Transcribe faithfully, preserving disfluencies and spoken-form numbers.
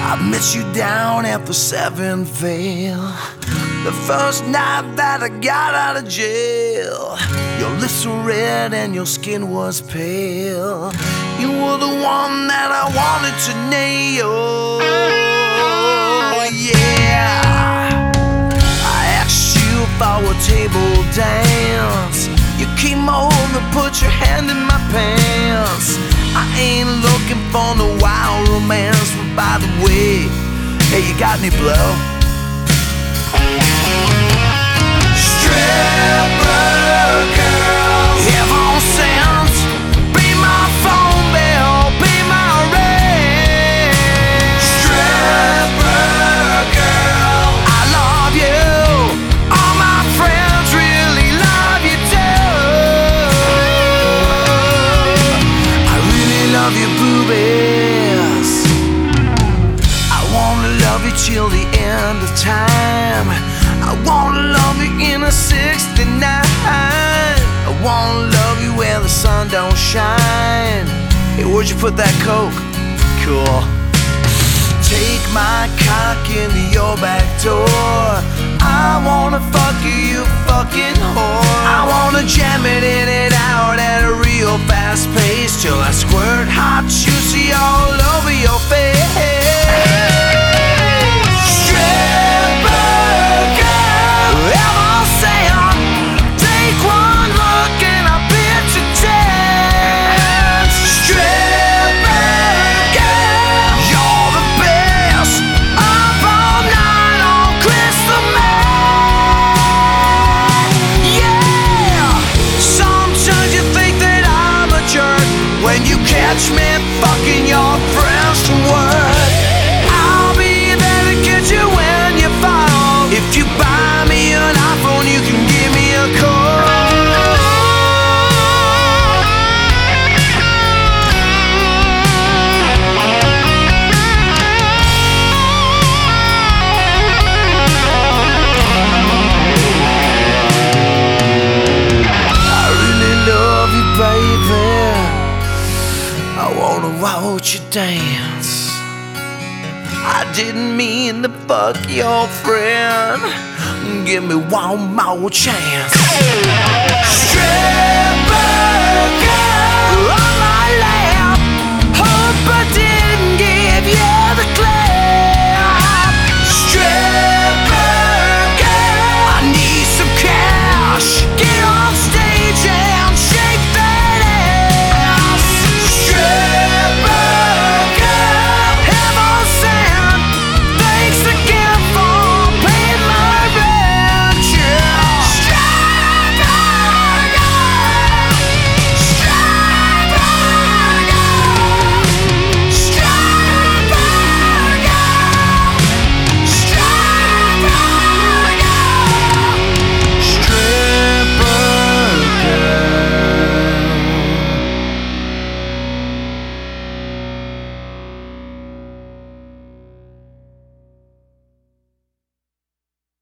I met you down at the Seventh Veil, the first night that I got out of jail. Your lips were red and your skin was pale. You were the one that I wanted to nail. Yeah, I asked you if I would table dance. You came over, put your hand in my pants. I ain't looking for no wild romance, but by the way, hey, you got any blow? Stripper girl, heaven sent, be my phone bill, be my rent. Stripper girl, I love you. All my friends really love you too. I really love your boobies. I wanna love you till the end of time. I wanna love you in a sixty-nine. I wanna love you where the sun don't shine. Hey, where'd you put that coke? Cool. Take my cock into your back door. I wanna fuck you, you fucking whore. I wanna jam it in and out at a real fast pace till I squirt hot juicy all over your face. When you catch me fucking your friends from work, I'll be there to get you when you fall. If you buy me an iPhone, you can give me a call. I really love you, baby. I wanna watch you dance. I didn't mean to fuck your friend. Give me one more chance. Stripper girl, all my life